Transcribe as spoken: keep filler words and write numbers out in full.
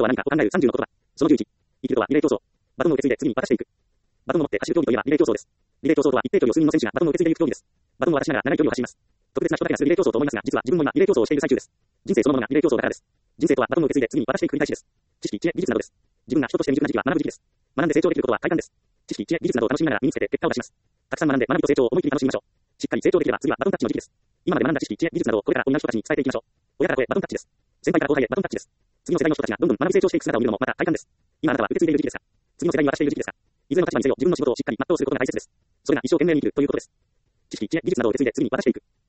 とは何かを考えるさんじゅうの言葉。そのじゅういち。生きるとはリレー競争。バトンを受け継いで次に渡していく。バトンを持って走る競技といえばリレー競争です。リレー競争とは一定距離を数人の選手がバトンを受け継いでいく競技です。バトンを渡しながら長い距離を走ります。特別な人だけがするリレー競争と思いますが、実は自分も今リレー競争をしている最中です。人生そのものがリレー競争だからです。人生とはバトンを受け継いで次に渡していく繰り返しです。知識、知恵、技術などです。自分が人として未熟な時期は学ぶ時期です。学んで成長できることは快感です。知識、知恵、技術などを楽しみながら身につけて結果を出します。たくさん学んで学びと成長を思い切り楽しみましょう。しっかり成長できれば次はバトンタッチの時期です。今まで学んだ知識、知恵、技術などをこれから担う人たちに伝えていきましょう。親から子へバトンタッチです。先輩から後輩へバトンタッチです。次の世代の人たちがどんどん学び成長していく姿を見るのもまた快感です。今あなたは受け継いでいる時期ですが、次の世代に渡している時期ですが、いずれの立場にせよ自分の仕事をしっかり全うすることが大切です。それが一生懸命に生きるということです。知識、知恵、技術などを受け継いで次に渡していく。